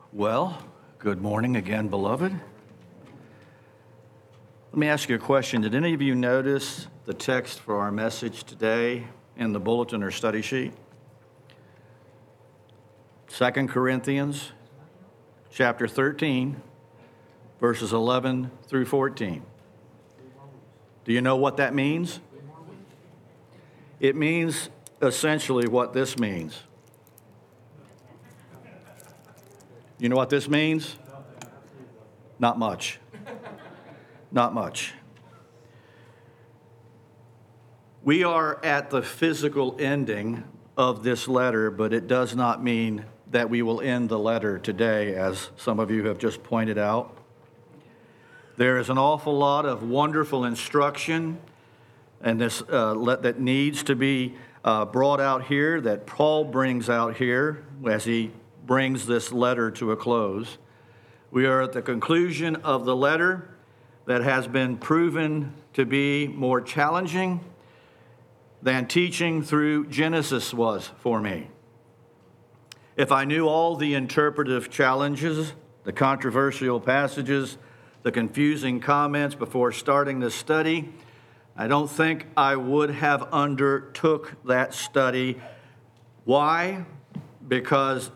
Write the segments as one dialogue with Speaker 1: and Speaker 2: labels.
Speaker 1: Well, good morning again, beloved. Let me ask you a question. Did any of you notice the text for our message today in the bulletin or study sheet? 2 Corinthians chapter 13, verses 11 through 14. Do you know what that means? It means essentially what this means. You know what this means? Not much. Not much. We are at the physical ending of this letter, but it does not mean that we will end the letter today, as some of you have just pointed out. There is an awful lot of wonderful instruction and this that needs to be brought out here, that Paul brings out here as he brings this letter to a close. We are at the conclusion of the letter that has been proven to be more challenging than teaching through Genesis was for me. If I knew all the interpretive challenges, the controversial passages, the confusing comments before starting the study, I don't think I would have undertook that study. Why? Because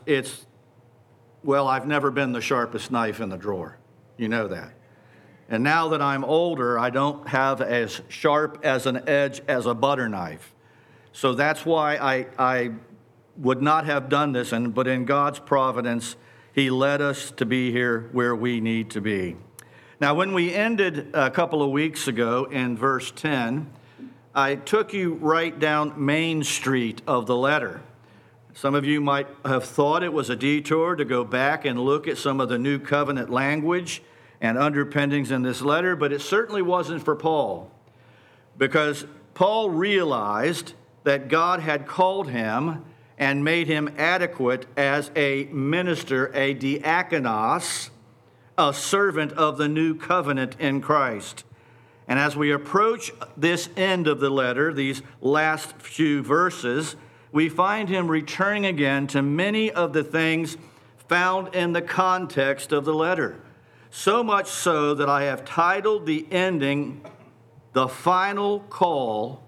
Speaker 1: I've never been the sharpest knife in the drawer. You know that. And now that I'm older, I don't have as sharp as an edge as a butter knife. So that's why I would not have done this, but in God's providence, He led us to be here where we need to be. Now, when we ended a couple of weeks ago in verse 10, I took you right down Main Street of the letter. Some of you might have thought it was a detour to go back and look at some of the new covenant language and underpinnings in this letter, but it certainly wasn't for Paul, because Paul realized that God had called him and made him adequate as a minister, a diakonos, a servant of the new covenant in Christ. And as we approach this end of the letter, these last few verses, we find him returning again to many of the things found in the context of the letter. So much so that I have titled the ending, the final call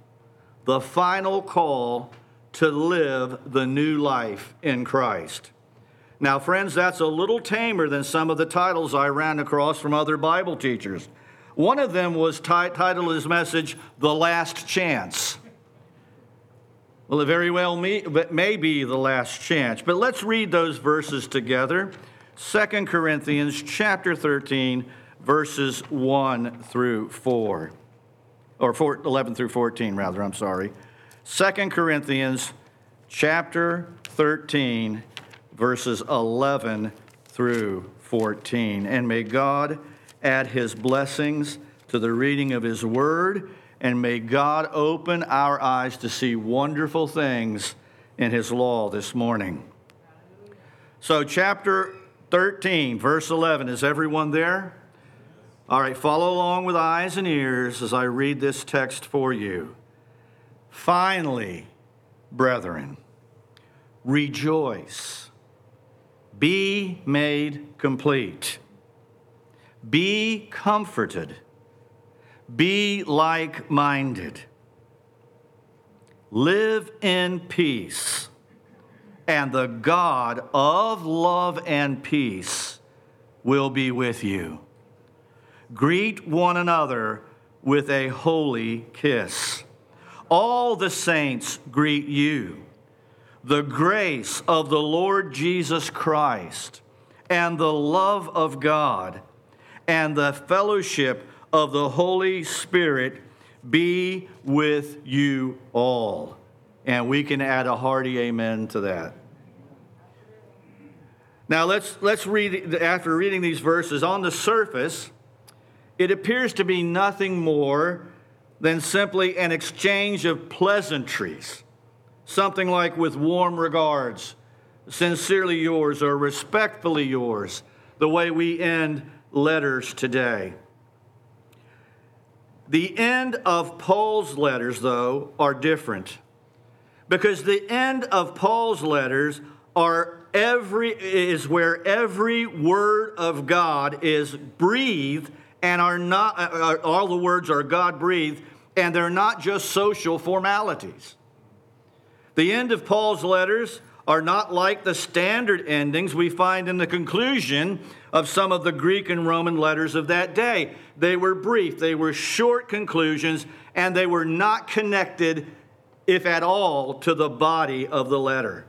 Speaker 1: to live the new life in Christ. Now, friends, that's a little tamer than some of the titles I ran across from other Bible teachers. One of them was titled his message, The Last Chance. Well, it very well may be the last chance. But let's read those verses together. 2 Corinthians chapter 13, verses 1 through 4. Or 11 through 14, rather, I'm sorry. 2 Corinthians chapter 13, verses 11 through 14. And may God add His blessings to the reading of His word, and may God open our eyes to see wonderful things in His law this morning. So chapter 13, verse 11, is everyone there? All right, follow along with eyes and ears as I read this text for you. Finally, brethren, rejoice, be made complete, be comforted, be like-minded, live in peace, and the God of love and peace will be with you. Greet one another with a holy kiss. All the saints greet you. The grace of the Lord Jesus Christ and the love of God and the fellowship of the Holy Spirit be with you all. And we can add a hearty amen to that. Now let's read, after reading these verses, on the surface, it appears to be nothing more than simply an exchange of pleasantries. Something like with warm regards, sincerely yours, or respectfully yours, the way we end letters today. The end of Paul's letters, though, are different, because the end of Paul's letters are every word of God is breathed, and all the words are God-breathed, and they're not just social formalities. The end of Paul's letters are not like the standard endings we find in the conclusion of some of the Greek and Roman letters of that day. They were brief, they were short conclusions, and they were not connected, if at all, to the body of the letter.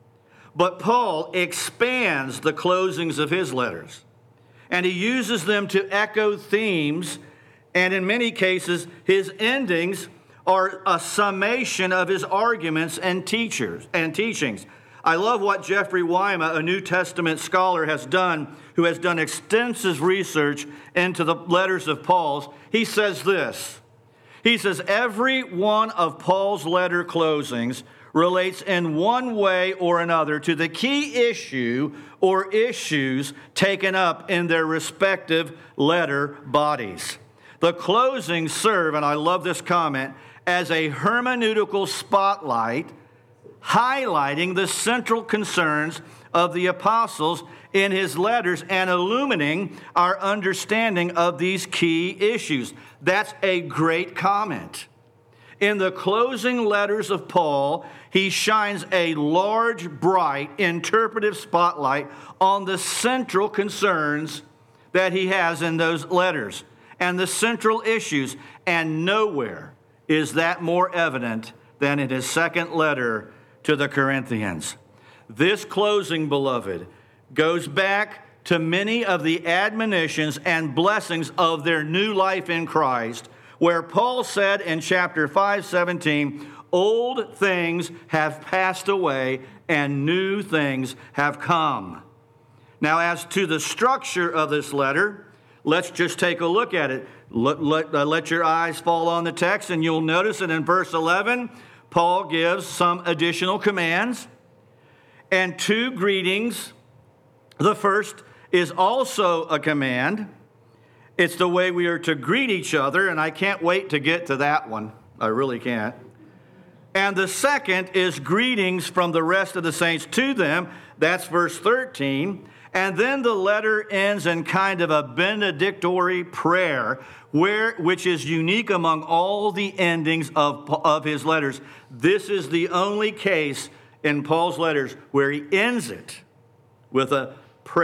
Speaker 1: But Paul expands the closings of his letters, and he uses them to echo themes, and in many cases, his endings are a summation of his arguments and teachings. I love what Jeffrey Wyma, a New Testament scholar, has done, who has done extensive research into the letters of Paul's. He says this. He says, every one of Paul's letter closings relates in one way or another to the key issue or issues taken up in their respective letter bodies. The closings serve, and I love this comment, as a hermeneutical spotlight highlighting the central concerns of the apostles in his letters and illuminating our understanding of these key issues. That's a great comment. In the closing letters of Paul, he shines a large, bright, interpretive spotlight on the central concerns that he has in those letters and the central issues, and nowhere is that more evident than in his second letter to the Corinthians. This closing, beloved, goes back to many of the admonitions and blessings of their new life in Christ, where Paul said in chapter 5:17, old things have passed away and new things have come. Now, as to the structure of this letter, let's just take a look at it. Let your eyes fall on the text, and you'll notice that in verse 11, Paul gives some additional commands and two greetings. The first is also a command. It's the way we are to greet each other, and I can't wait to get to that one. I really can't. And the second is greetings from the rest of the saints to them. That's verse 13. And then the letter ends in kind of a benedictory prayer, which is unique among all the endings of his letters. This is the only case in Paul's letters where he ends it with a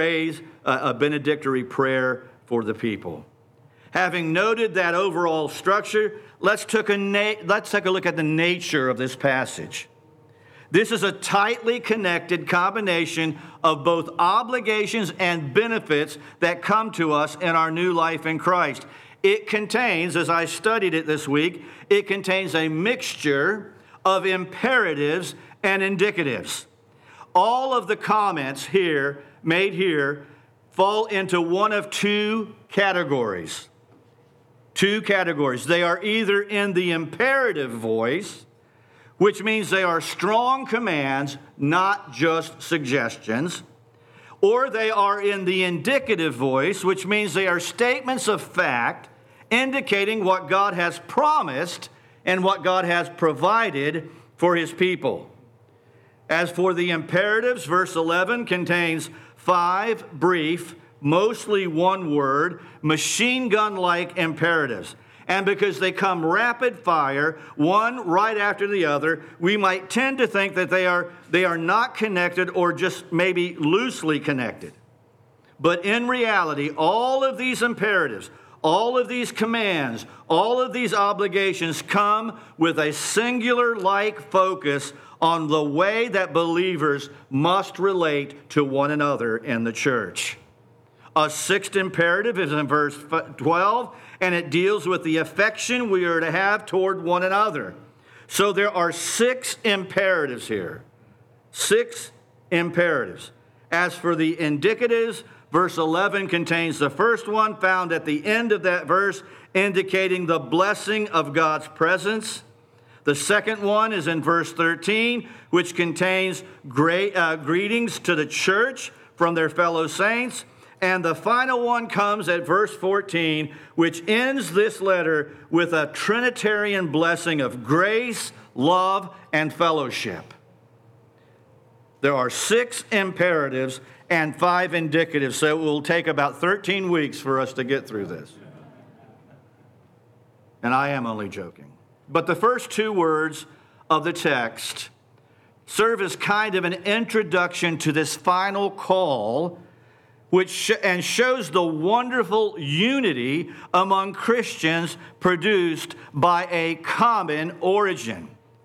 Speaker 1: benedictory prayer for the people. Having noted that overall structure, let's take a look at the nature of this passage. This is a tightly connected combination of both obligations and benefits that come to us in our new life in Christ. It contains, as I studied it this week, it contains a mixture of imperatives and indicatives. All of the comments made here fall into one of two categories. They are either in the imperative voice, which means they are strong commands, not just suggestions, or they are in the indicative voice, which means they are statements of fact indicating what God has promised and what God has provided for his people. As for the imperatives, verse 11 contains 5 brief, mostly one word, machine gun-like imperatives. And because they come rapid fire, one right after the other, we might tend to think that they are not connected or just maybe loosely connected. But in reality, all of these imperatives, all of these commands, all of these obligations come with a singular-like focus on the way that believers must relate to one another in the church. A sixth imperative is in verse 12, and it deals with the affection we are to have toward one another. So there are 6 imperatives here. 6 imperatives. As for the indicatives, verse 11 contains the first one found at the end of that verse, indicating the blessing of God's presence. The second one is in verse 13, which contains greetings to the church from their fellow saints. And the final one comes at verse 14, which ends this letter with a Trinitarian blessing of grace, love, and fellowship. There are 6 imperatives and 5 indicatives, so it will take about 13 weeks for us to get through this. And I am only joking. But the first 2 words of the text serve as kind of an introduction to this final call, which shows the wonderful unity among Christians produced by a common origin.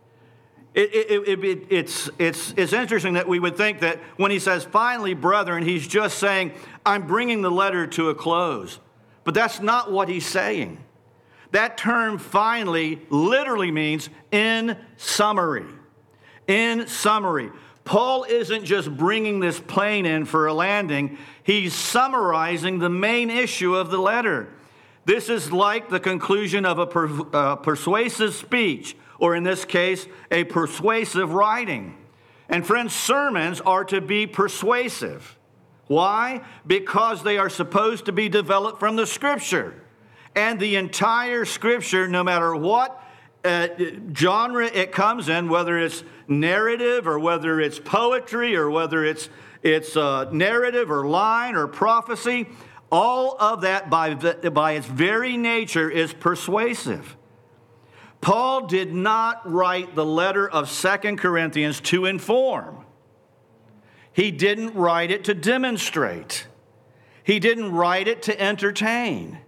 Speaker 1: It's interesting that we would think that when he says, finally, brethren, he's just saying, I'm bringing the letter to a close. But that's not what he's saying. That term finally literally means in summary. In summary. Paul isn't just bringing this plane in for a landing. He's summarizing the main issue of the letter. This is like the conclusion of a persuasive speech, or in this case, a persuasive writing. And friends, sermons are to be persuasive. Why? Because they are supposed to be developed from the Scripture. And the entire Scripture, no matter what genre it comes in, whether it's narrative or whether it's poetry or whether it's narrative or line or prophecy, all of that by its very nature is persuasive. Paul did not write the letter of 2 Corinthians to inform. He didn't write it to demonstrate. He didn't write it to entertain.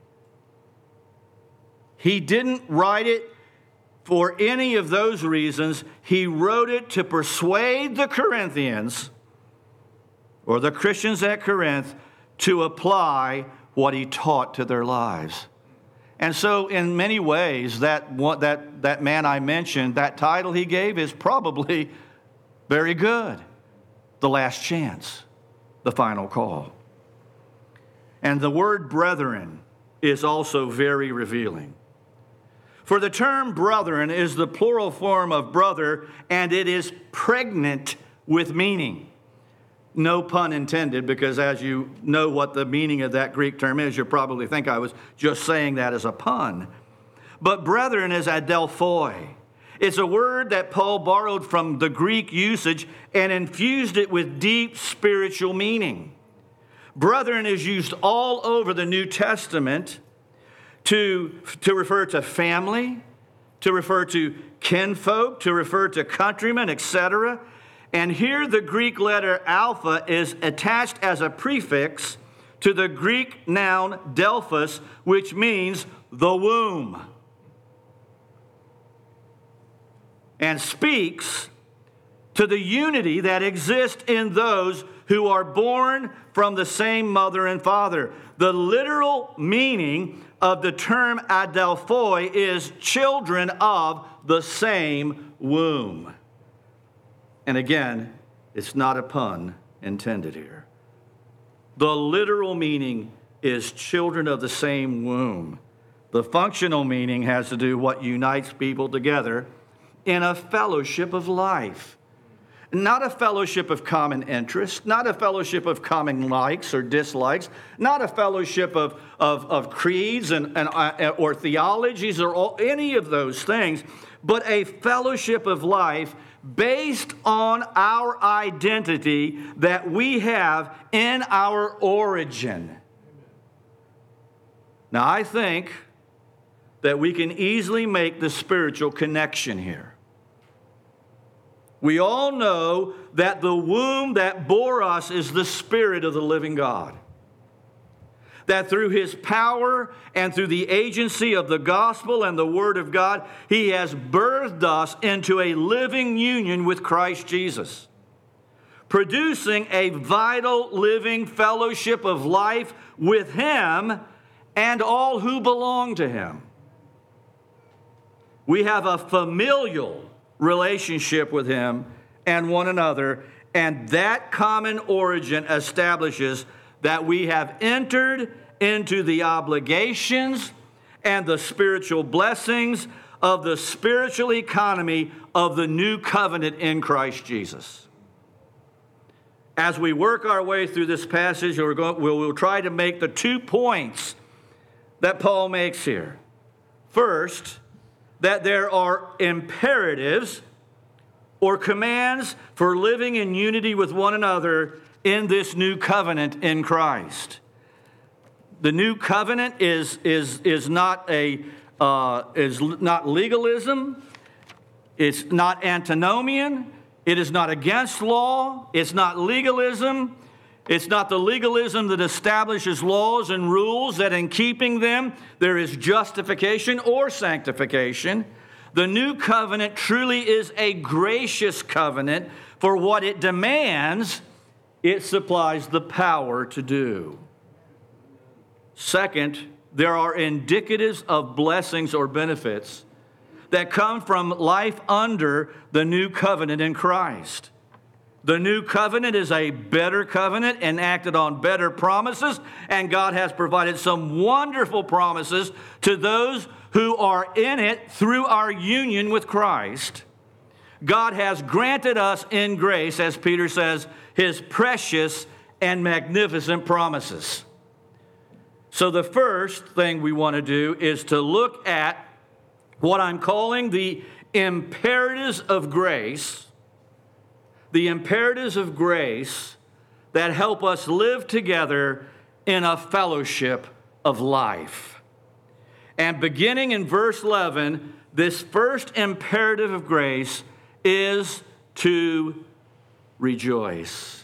Speaker 1: He didn't write it for any of those reasons. He wrote it to persuade the Corinthians, or the Christians at Corinth, to apply what he taught to their lives. And so in many ways, that man I mentioned, that title he gave is probably very good. The last chance, the final call. And the word brethren is also very revealing. For the term brethren is the plural form of brother, and it is pregnant with meaning. No pun intended, because as you know what the meaning of that Greek term is, you probably think I was just saying that as a pun. But brethren is adelphoi. It's a word that Paul borrowed from the Greek usage and infused it with deep spiritual meaning. Brethren is used all over the New Testament to refer to family, to refer to kinfolk, to refer to countrymen, etc. And here the Greek letter alpha is attached as a prefix to the Greek noun delphos, which means the womb, and speaks to the unity that exists in those who are born from the same mother and father. The literal meaning of the term adelphoi is children of the same womb. And again, it's not a pun intended here. The literal meaning is children of the same womb. The functional meaning has to do with what unites people together in a fellowship of life. Not a fellowship of common interest, not a fellowship of common likes or dislikes, not a fellowship of creeds or theologies or any of those things, but a fellowship of life based on our identity that we have in our origin. Now, I think that we can easily make the spiritual connection here. We all know that the womb that bore us is the Spirit of the living God. That through His power and through the agency of the gospel and the Word of God, He has birthed us into a living union with Christ Jesus, producing a vital living fellowship of life with Him and all who belong to Him. We have a familial relationship with Him and one another, and that common origin establishes that we have entered into the obligations and the spiritual blessings of the spiritual economy of the new covenant in Christ Jesus. As we work our way through this passage, we'll try to make the 2 points that Paul makes here. First, that there are imperatives or commands for living in unity with one another in this new covenant in Christ. The new covenant is not legalism. It's not antinomian. It is not against law. It's not legalism. It's not the legalism that establishes laws and rules that in keeping them there is justification or sanctification. The new covenant truly is a gracious covenant. For what it demands, it supplies the power to do. Second, there are indicatives of blessings or benefits that come from life under the new covenant in Christ. The new covenant is a better covenant enacted on better promises, and God has provided some wonderful promises to those who are in it through our union with Christ. God has granted us in grace, as Peter says, his precious and magnificent promises. So the first thing we want to do is to look at what I'm calling the imperatives of grace. The imperatives of grace that help us live together in a fellowship of life. And beginning in verse 11, this first imperative of grace is to rejoice.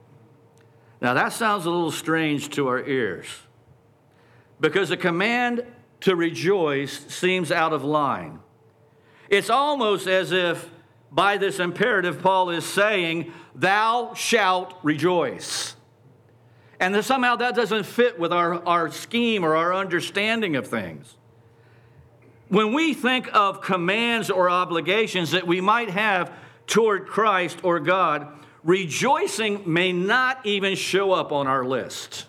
Speaker 1: Now that sounds a little strange to our ears, because a command to rejoice seems out of line. It's almost as if by this imperative Paul is saying, thou shalt rejoice. And then somehow that doesn't fit with our scheme or our understanding of things. When we think of commands or obligations that we might have toward Christ or God, rejoicing may not even show up on our list.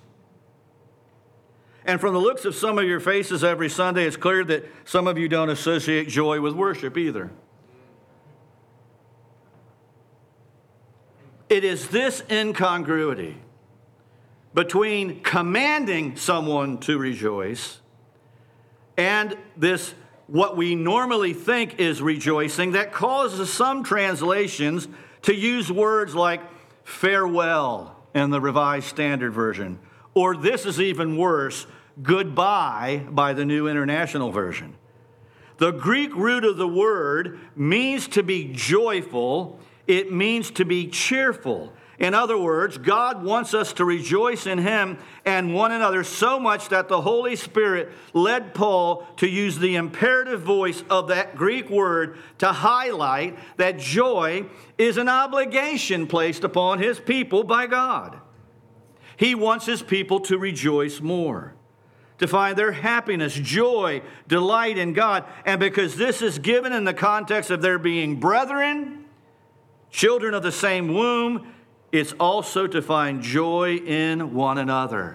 Speaker 1: And from the looks of some of your faces every Sunday, it's clear that some of you don't associate joy with worship either. It is this incongruity between commanding someone to rejoice and this, what we normally think is rejoicing, that causes some translations to use words like farewell in the Revised Standard Version, or this is even worse, goodbye by the New International Version. The Greek root of the word means to be joyful. It means to be cheerful. In other words, God wants us to rejoice in Him and one another so much that the Holy Spirit led Paul to use the imperative voice of that Greek word to highlight that joy is an obligation placed upon His people by God. He wants His people to rejoice more, to find their happiness, joy, delight in God. And because this is given in the context of their being brethren, children of the same womb, it's also to find joy in one another.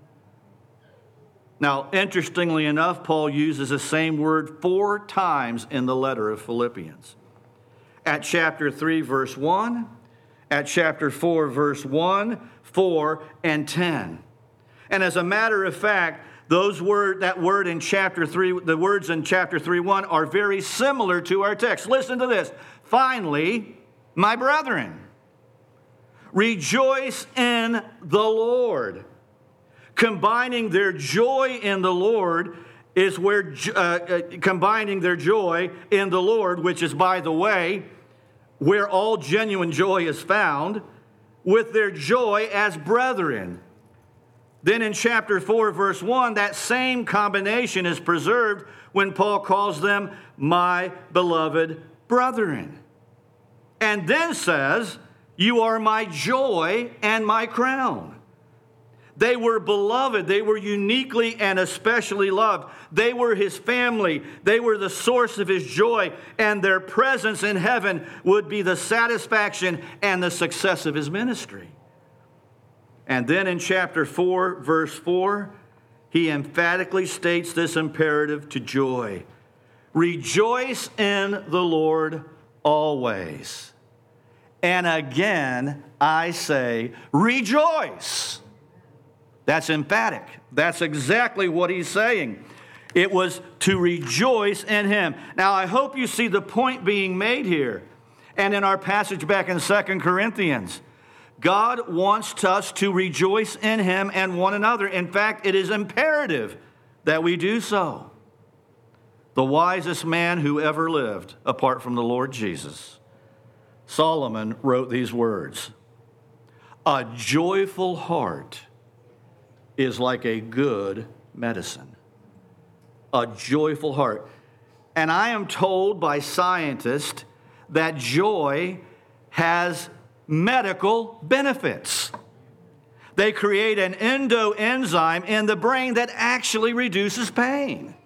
Speaker 1: Now, interestingly enough, Paul uses the same word 4 times in the letter of Philippians. At chapter 3, verse 1, at chapter 4, verse 1, 4, and 10. And as a matter of fact, that word in chapter 3, the words in chapter 3:1 are very similar to our text. Listen to this. Finally, my brethren, rejoice in the Lord. Combining their joy in the Lord is where, combining their joy in the Lord, which is, by the way, where all genuine joy is found, with their joy as brethren. Then in chapter 4, verse 1, that same combination is preserved when Paul calls them my beloved brethren. And then says, you are my joy and my crown. They were beloved. They were uniquely and especially loved. They were his family. They were the source of his joy. And their presence in heaven would be the satisfaction and the success of his ministry. And then in chapter 4, verse 4, he emphatically states this imperative to joy. Rejoice in the Lord always. And again, I say, rejoice. That's emphatic. That's exactly what he's saying. It was to rejoice in him. Now, I hope you see the point being made here. And in our passage back in 2 Corinthians, God wants us to rejoice in him and one another. In fact, it is imperative that we do so. The wisest man who ever lived, apart from the Lord Jesus, Solomon, wrote these words: "A joyful heart is like a good medicine." A joyful heart. And I am told by scientists that joy has medical benefits. They create an endoenzyme in the brain that actually reduces pain.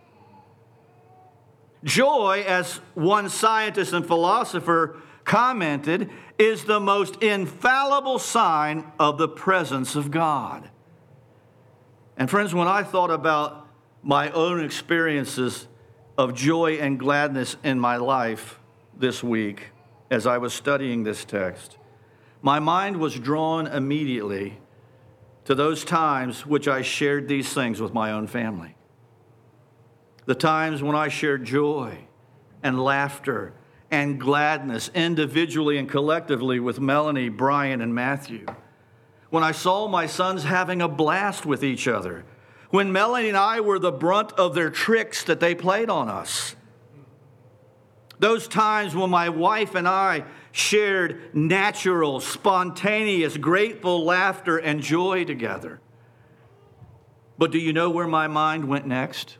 Speaker 1: Joy, as one scientist and philosopher commented, is the most infallible sign of the presence of God. And friends, when I thought about my own experiences of joy and gladness in my life this week, as I was studying this text, my mind was drawn immediately to those times which I shared these things with my own family. The times when I shared joy and laughter and gladness individually and collectively with Melanie, Brian, and Matthew. When I saw my sons having a blast with each other. When Melanie and I were the brunt of their tricks that they played on us. Those times when my wife and I shared natural, spontaneous, grateful laughter and joy together. But do you know where my mind went next?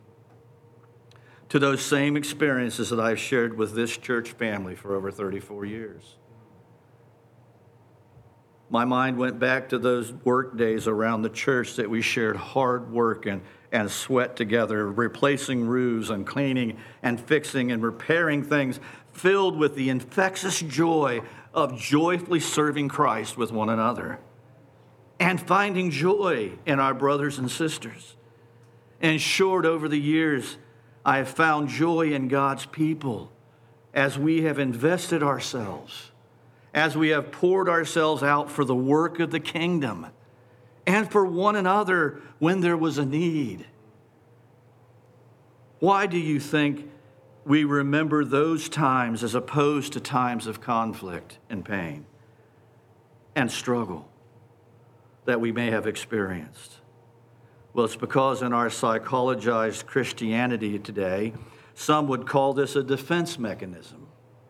Speaker 1: To those same experiences that I've shared with this church family for over 34 years. My mind went back to those work days around the church that we shared hard work and sweat together, replacing roofs and cleaning and fixing and repairing things, filled with the infectious joy of joyfully serving Christ with one another and finding joy in our brothers and sisters. In short, over the years, I have found joy in God's people as we have invested ourselves, as we have poured ourselves out for the work of the kingdom and for one another when there was a need. Why do you think we remember those times as opposed to times of conflict and pain and struggle that we may have experienced? Well, it's because in our psychologized Christianity today, some would call this a defense mechanism.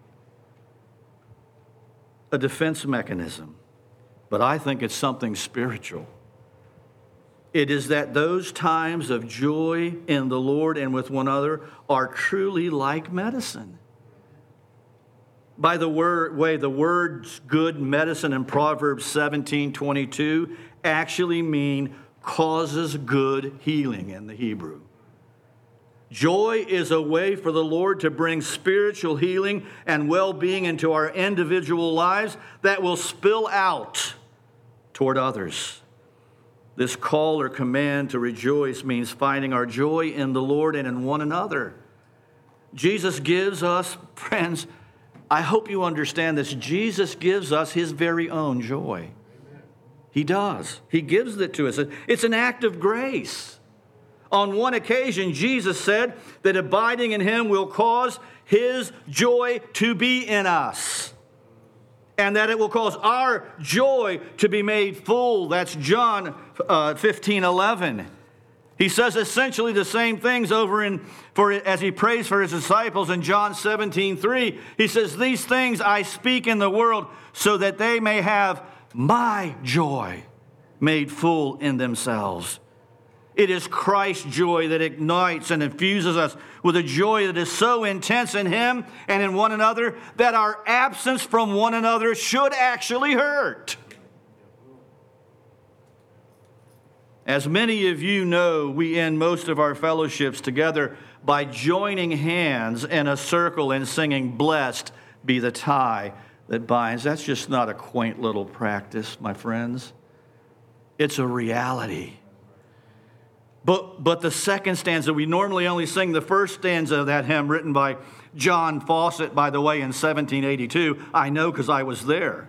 Speaker 1: A defense mechanism. But I think it's something spiritual. It is that those times of joy in the Lord and with one another are truly like medicine. By the way, the words good medicine in Proverbs 17:22 actually mean causes good healing in the Hebrew. Joy is a way for the Lord to bring spiritual healing and well-being into our individual lives that will spill out toward others. This call or command to rejoice means finding our joy in the Lord and in one another. Jesus gives us, friends, I hope you understand this, Jesus gives us his very own joy. He does. He gives it to us. It's an act of grace. On one occasion, Jesus said that abiding in him will cause his joy to be in us. And that it will cause our joy to be made full. That's John 15:11. He says essentially the same things as he prays for his disciples in John 17:3. He says, "These things I speak in the world so that they may have my joy made full in themselves." It is Christ's joy that ignites and infuses us with a joy that is so intense in him and in one another that our absence from one another should actually hurt. As many of you know, we end most of our fellowships together by joining hands in a circle and singing, "Blessed be the tie that binds." That's just not a quaint little practice, my friends. It's a reality. But the second stanza, we normally only sing the first stanza of that hymn written by John Fawcett, by the way, in 1782. I know because I was there.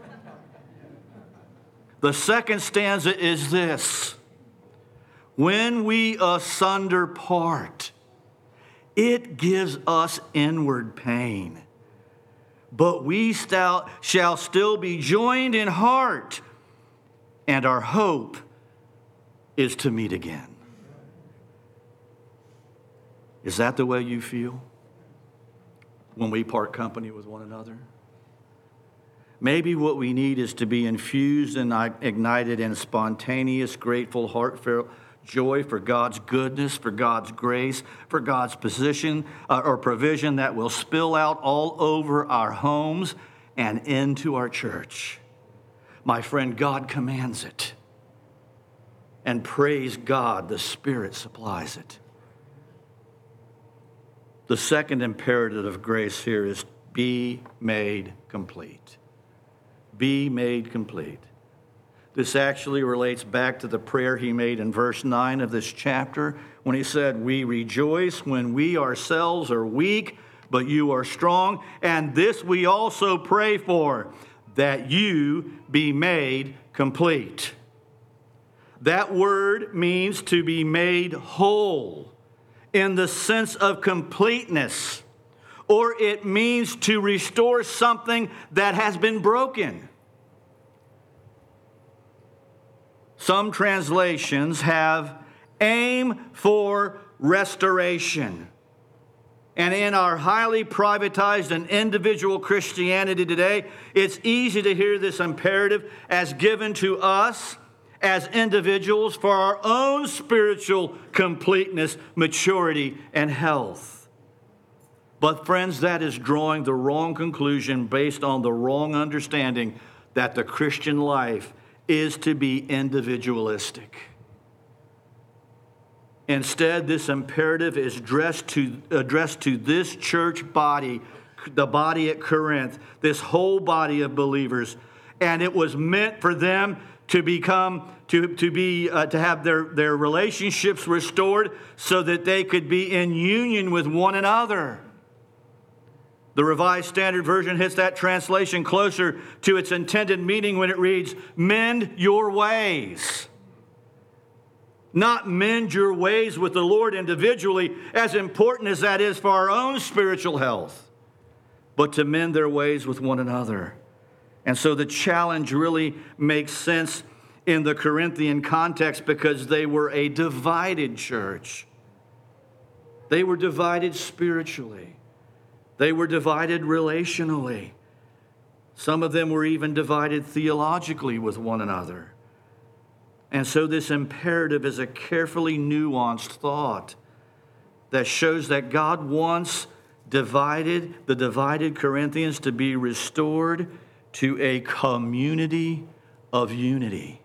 Speaker 1: The second stanza is this: when we asunder part, it gives us inward pain. but we shall still be joined in heart, and our hope is to meet again. Is that the way you feel when we part company with one another? Maybe what we need is to be infused and ignited in spontaneous, grateful, heartfelt joy for God's goodness, for God's grace, for God's position or provision that will spill out all over our homes and into our church. My friend, God commands it. And praise God, the Spirit supplies it. The second imperative of grace here is be made complete. Be made complete. This actually relates back to the prayer he made in verse 9 of this chapter when he said, "We rejoice when we ourselves are weak, but you are strong. And this we also pray for, that you be made complete." That word means to be made whole in the sense of completeness, or it means to restore something that has been broken. Some translations have aim for restoration. And in our highly privatized and individual Christianity today, it's easy to hear this imperative as given to us as individuals for our own spiritual completeness, maturity, and health. But friends, that is drawing the wrong conclusion based on the wrong understanding that the Christian life is to be individualistic. Instead, this imperative is addressed to this church body, the body at Corinth, this whole body of believers, and it was meant for them to have their relationships restored so that they could be in union with one another. The Revised Standard Version hits that translation closer to its intended meaning when it reads, "Mend your ways." Not mend your ways with the Lord individually, as important as that is for our own spiritual health, but to mend their ways with one another. And so the challenge really makes sense in the Corinthian context because they were a divided church. They were divided spiritually. They were divided relationally. Some of them were even divided theologically with one another. And so this imperative is a carefully nuanced thought that shows that God wants the divided Corinthians to be restored to a community of unity.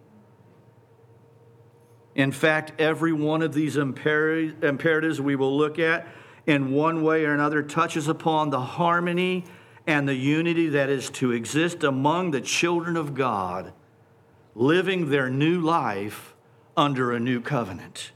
Speaker 1: In fact, every one of these imperatives we will look at in one way or another touches upon the harmony and the unity that is to exist among the children of God, living their new life under a new covenant.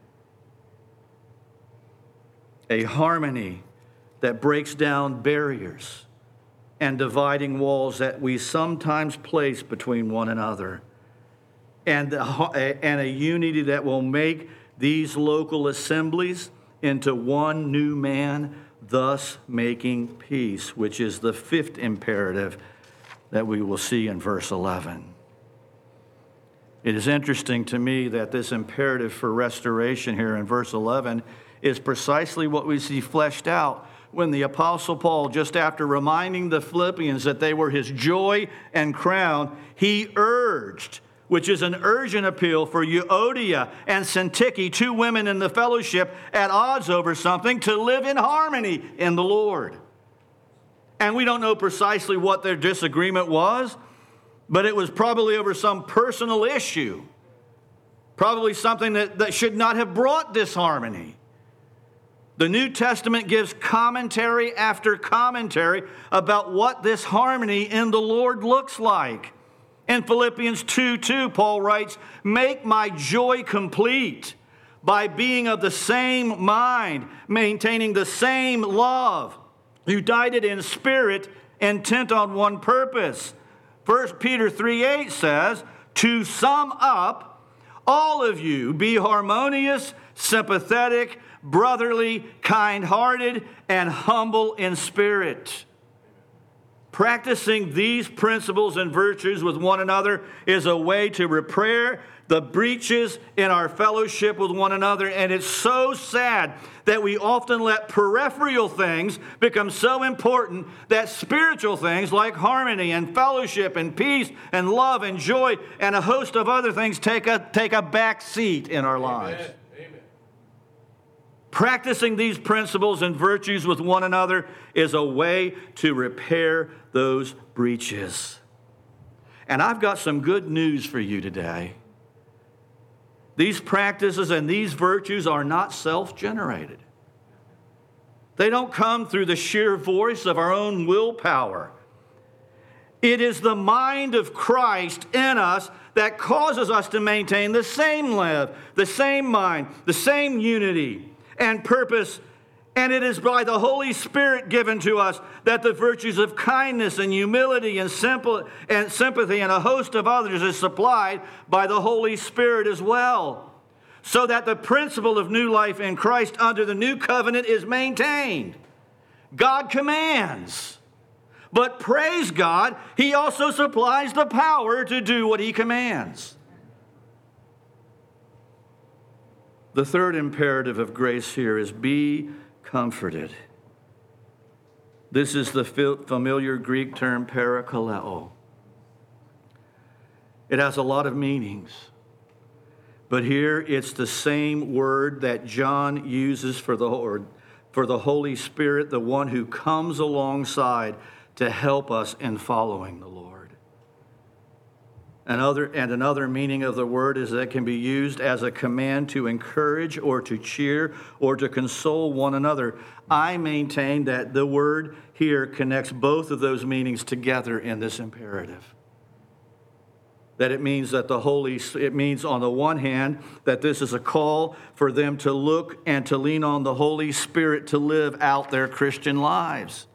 Speaker 1: A harmony that breaks down barriers and dividing walls that we sometimes place between one another, and a unity that will make these local assemblies into one new man, thus making peace, which is the fifth imperative that we will see in verse 11. It is interesting to me that this imperative for restoration here in verse 11 is precisely what we see fleshed out when the Apostle Paul, just after reminding the Philippians that they were his joy and crown, he urged, which is an urgent appeal for Euodia and Syntyche, two women in the fellowship at odds over something, to live in harmony in the Lord. And we don't know precisely what their disagreement was, but it was probably over some personal issue, probably something that should not have brought disharmony. The New Testament gives commentary after commentary about what this harmony in the Lord looks like. In Philippians 2:2, Paul writes, "Make my joy complete by being of the same mind, maintaining the same love, united in spirit, intent on one purpose." 1 Peter 3:8 says, "To sum up, all of you be harmonious, sympathetic, brotherly, kind-hearted, and humble in spirit." Practicing these principles and virtues with one another is a way to repair the breaches in our fellowship with one another. And it's so sad that we often let peripheral things become so important that spiritual things like harmony and fellowship and peace and love and joy and a host of other things take a back seat in our lives.
Speaker 2: Amen. Amen.
Speaker 1: Practicing these principles and virtues with one another is a way to repair those breaches. And I've got some good news for you today. These practices and these virtues are not self-generated. They don't come through the sheer voice of our own willpower. It is the mind of Christ in us that causes us to maintain the same love, the same mind, the same unity and purpose. And it is by the Holy Spirit given to us that the virtues of kindness and humility and sympathy and a host of others is supplied by the Holy Spirit as well, so that the principle of new life in Christ under the new covenant is maintained. God commands, but praise God, He also supplies the power to do what He commands. The third imperative of grace here is be comforted. This is the familiar Greek term parakaleo. It has a lot of meanings, but here it's the same word that John uses for the Holy Spirit, the one who comes alongside to help us in following the Lord. Another meaning of the word is that it can be used as a command to encourage or to cheer or to console one another. I maintain that the word here connects both of those meanings together in this imperative. That it means that it means on the one hand that this is a call for them to look and to lean on the Holy Spirit to live out their Christian lives.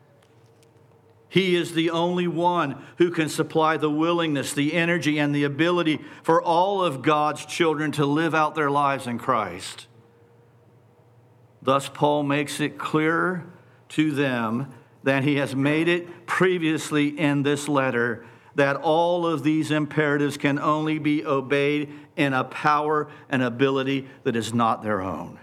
Speaker 1: He is the only one who can supply the willingness, the energy, and the ability for all of God's children to live out their lives in Christ. Thus, Paul makes it clearer to them than he has made it previously in this letter that all of these imperatives can only be obeyed in a power and ability that is not their own.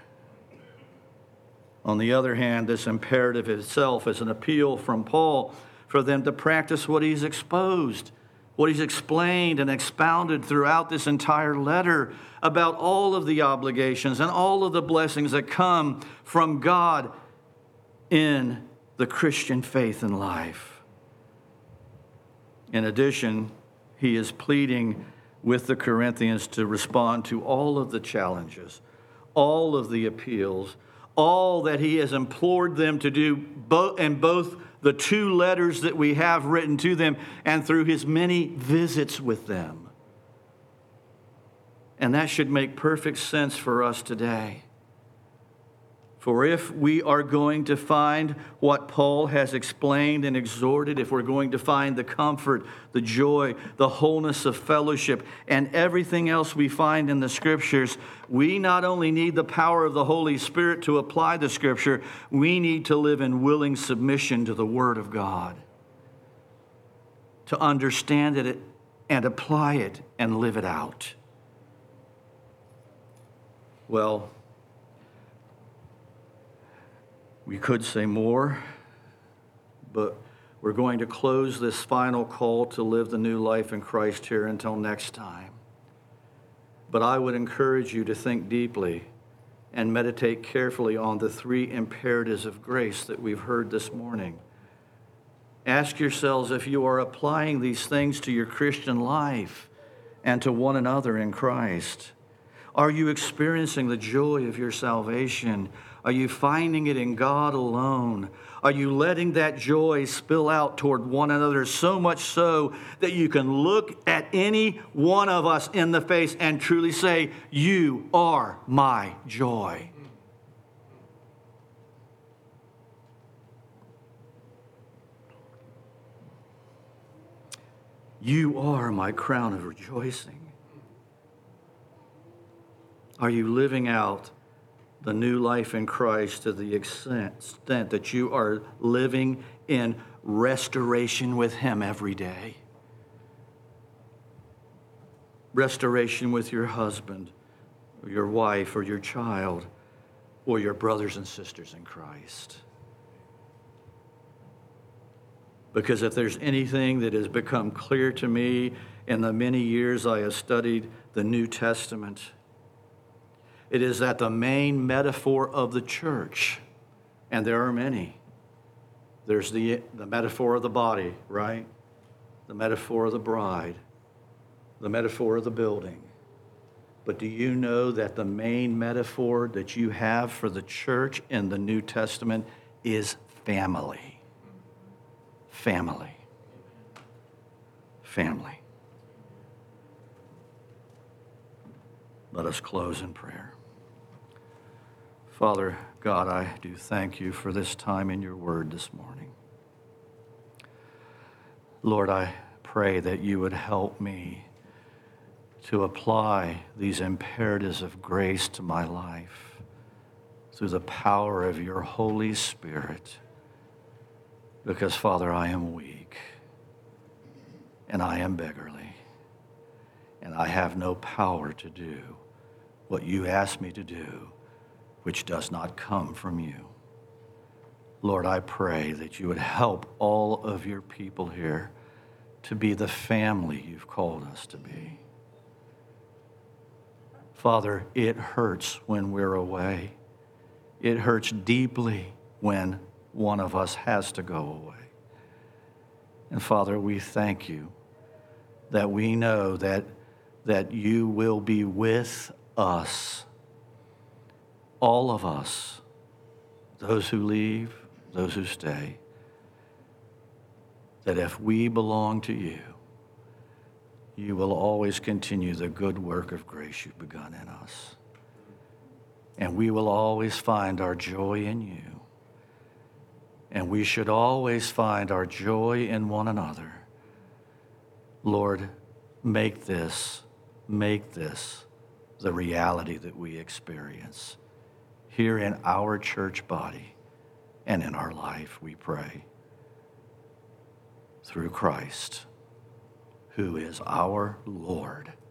Speaker 1: On the other hand, this imperative itself is an appeal from Paul for them to practice what he's exposed, what he's explained and expounded throughout this entire letter about all of the obligations and all of the blessings that come from God in the Christian faith and life. In addition, he is pleading with the Corinthians to respond to all of the challenges, all of the appeals, all that he has implored them to do in both the two letters that we have written to them and through his many visits with them. And that should make perfect sense for us today. For if we are going to find what Paul has explained and exhorted, if we're going to find the comfort, the joy, the wholeness of fellowship, and everything else we find in the Scriptures, we not only need the power of the Holy Spirit to apply the Scripture, we need to live in willing submission to the Word of God, to understand it and apply it and live it out. Well, we could say more, but we're going to close this final call to live the new life in Christ here until next time. But I would encourage you to think deeply and meditate carefully on the three imperatives of grace that we've heard this morning. Ask yourselves if you are applying these things to your Christian life and to one another in Christ. Are you experiencing the joy of your salvation? Are you finding it in God alone? Are you letting that joy spill out toward one another so much so that you can look at any one of us in the face and truly say, "You are my joy"? You are my crown of rejoicing. Are you living out the new life in Christ to the extent that you are living in restoration with him every day. Restoration with your husband, or your wife, or your child, or your brothers and sisters in Christ. Because if there's anything that has become clear to me in the many years I have studied the New Testament, it is that the main metaphor of the church, and there are many, there's the metaphor of the body, right? The metaphor of the bride, the metaphor of the building. But do you know that the main metaphor that you have for the church in the New Testament is family? Family. Family. Let us close in prayer. Father God, I do thank you for this time in your word this morning. Lord, I pray that you would help me to apply these imperatives of grace to my life through the power of your Holy Spirit. Because, Father, I am weak, and I am beggarly, and I have no power to do what you ask me to do, which does not come from you. Lord, I pray that you would help all of your people here to be the family you've called us to be. Father, it hurts when we're away. It hurts deeply when one of us has to go away. And Father, we thank you that we know that you will be with us, all of us, those who leave, those who stay, that if we belong to you, you will always continue the good work of grace you've begun in us. And we will always find our joy in you. And we should always find our joy in one another. Lord, make this the reality that we experience here in our church body and in our life, we pray. Through Christ, who is our Lord.